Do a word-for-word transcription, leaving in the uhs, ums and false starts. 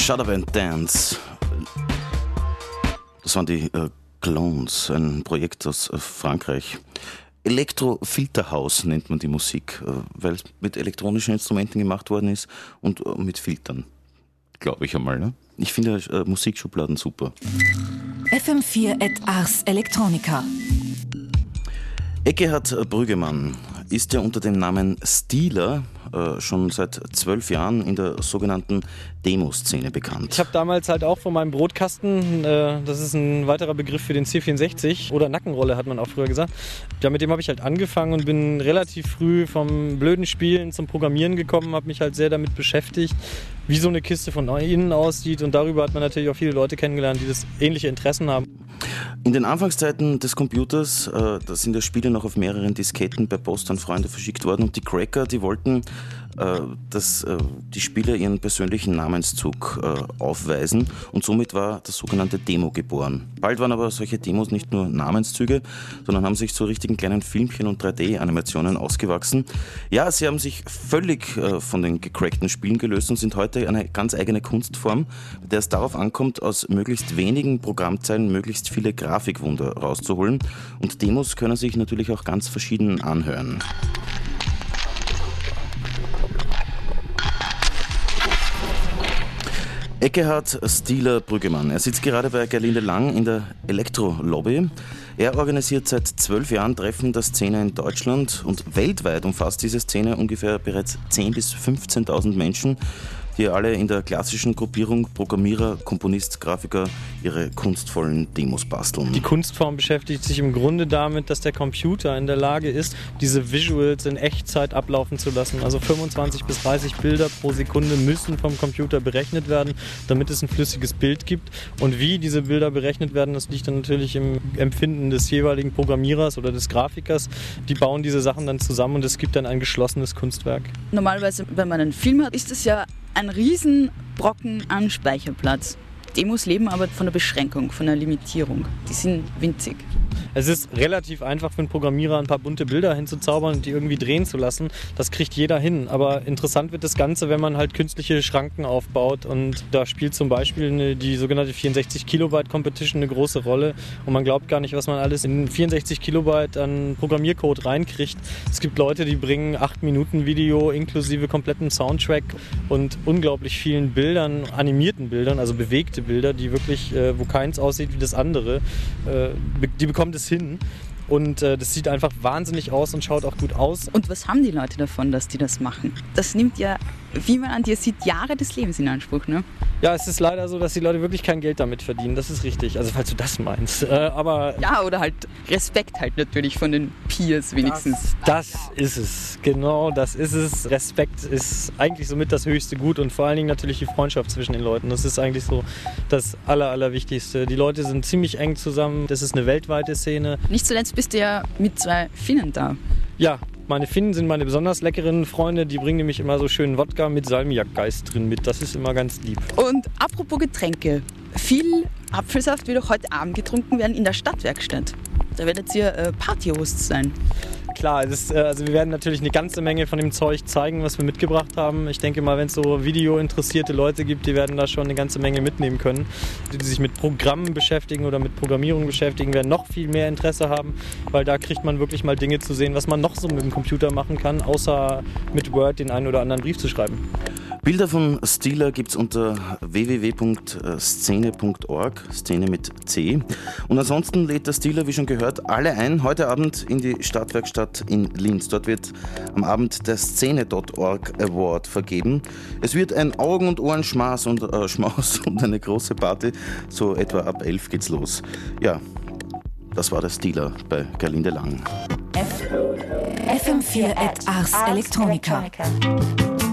Shut Up and Dance. Das waren die äh, Clones, ein Projekt aus äh, Frankreich. Elektro-Filterhaus nennt man die Musik, äh, weil es mit elektronischen Instrumenten gemacht worden ist und äh, mit Filtern, glaube ich einmal. Ne? Ich finde äh, Musikschubladen super. F M vier et Ars Electronica. Ekkehard Brüggemann ist ja unter dem Namen Steeler äh, schon seit zwölf Jahren in der sogenannten Demo-Szene bekannt. Ich habe damals halt auch von meinem Brotkasten, äh, das ist ein weiterer Begriff für den C vierundsechzig oder Nackenrolle hat man auch früher gesagt. Ja, mit dem habe ich halt angefangen und bin relativ früh vom blöden Spielen zum Programmieren gekommen, habe mich halt sehr damit beschäftigt, wie so eine Kiste von innen aussieht, und darüber hat man natürlich auch viele Leute kennengelernt, die das ähnliche Interessen haben. In den Anfangszeiten des Computers, äh, da sind ja Spiele noch auf mehreren Disketten per Post an Freunde verschickt worden, und die Cracker, die wollten, äh, dass äh, die Spieler ihren persönlichen Namenszug äh, aufweisen, und somit war das sogenannte Demo geboren. Bald waren aber solche Demos nicht nur Namenszüge, sondern haben sich zu richtigen kleinen Filmchen und drei D-Animationen ausgewachsen. Ja, sie haben sich völlig äh, von den gecrackten Spielen gelöst und sind heute eine ganz eigene Kunstform, bei der es darauf ankommt, aus möglichst wenigen Programmzeilen möglichst viele Grafikwunder rauszuholen. Und Demos können sich natürlich auch ganz verschieden anhören. Ekkehard Steeler Brüggemann. Er sitzt gerade bei Gerlinde Lang in der Elektro-Lobby. Er organisiert seit zwölf Jahren Treffen der Szene in Deutschland, und weltweit umfasst diese Szene ungefähr bereits zehntausend bis fünfzehntausend Menschen, die alle in der klassischen Gruppierung Programmierer, Komponist, Grafiker ihre kunstvollen Demos basteln. Die Kunstform beschäftigt sich im Grunde damit, dass der Computer in der Lage ist, diese Visuals in Echtzeit ablaufen zu lassen. Also fünfundzwanzig bis dreißig Bilder pro Sekunde müssen vom Computer berechnet werden, damit es ein flüssiges Bild gibt. Und wie diese Bilder berechnet werden, das liegt dann natürlich im Empfinden des jeweiligen Programmierers oder des Grafikers. Die bauen diese Sachen dann zusammen und es gibt dann ein geschlossenes Kunstwerk. Normalerweise, wenn man einen Film hat, ist es ja ein Riesenbrocken an Speicherplatz. Demos leben aber von der Beschränkung, von der Limitierung. Die sind winzig. Es ist relativ einfach für einen Programmierer, ein paar bunte Bilder hinzuzaubern und die irgendwie drehen zu lassen. Das kriegt jeder hin. Aber interessant wird das Ganze, wenn man halt künstliche Schranken aufbaut. Und da spielt zum Beispiel eine, die sogenannte vierundsechzig Kilobyte Competition eine große Rolle. Und man glaubt gar nicht, was man alles in vierundsechzig Kilobyte an Programmiercode reinkriegt. Es gibt Leute, die bringen acht Minuten Video inklusive kompletten Soundtrack und unglaublich vielen Bildern, animierten Bildern, also bewegte Bilder, die wirklich, äh, wo keins aussieht wie das andere, äh, die bekommt es hin. Und äh, das sieht einfach wahnsinnig aus und schaut auch gut aus. Und was haben die Leute davon, dass die das machen? Das nimmt ja, wie man an dir sieht, Jahre des Lebens in Anspruch, ne? Ja, es ist leider so, dass die Leute wirklich kein Geld damit verdienen. Das ist richtig. Also falls du das meinst. Äh, aber ja, oder halt Respekt halt natürlich von den Peers wenigstens. Das, das ist es. Genau, das ist es. Respekt ist eigentlich somit das höchste Gut und vor allen Dingen natürlich die Freundschaft zwischen den Leuten. Das ist eigentlich so das Aller, Allerwichtigste. Die Leute sind ziemlich eng zusammen. Das ist eine weltweite Szene. Nicht zuletzt bist du ja mit zwei Finnen da. Ja, meine Finnen sind meine besonders leckeren Freunde. Die bringen nämlich immer so schönen Wodka mit Salmiakgeist drin mit. Das ist immer ganz lieb. Und apropos Getränke. Viel Apfelsaft wird auch heute Abend getrunken werden in der Stadtwerkstatt. Da werdet ihr äh, Partyhosts sein. Klar, das, also wir werden natürlich eine ganze Menge von dem Zeug zeigen, was wir mitgebracht haben. Ich denke mal, wenn es so videointeressierte Leute gibt, die werden da schon eine ganze Menge mitnehmen können. Die, die sich mit Programmen beschäftigen oder mit Programmierung beschäftigen, werden noch viel mehr Interesse haben, weil da kriegt man wirklich mal Dinge zu sehen, was man noch so mit dem Computer machen kann, außer mit Word den einen oder anderen Brief zu schreiben. Bilder von Steeler gibt es unter w w w punkt szene punkt org, Szene mit C. Und ansonsten lädt der Steeler, wie schon gehört, alle ein, heute Abend in die Stadtwerkstatt in Linz. Dort wird am Abend der Szene Punkt org Award vergeben. Es wird ein Augen- und Ohrenschmaß und äh, Schmaus und eine große Party. So etwa ab elf geht's los. Ja, das war der Steeler bei Gerlinde Lang. F M vier et Ars Electronica.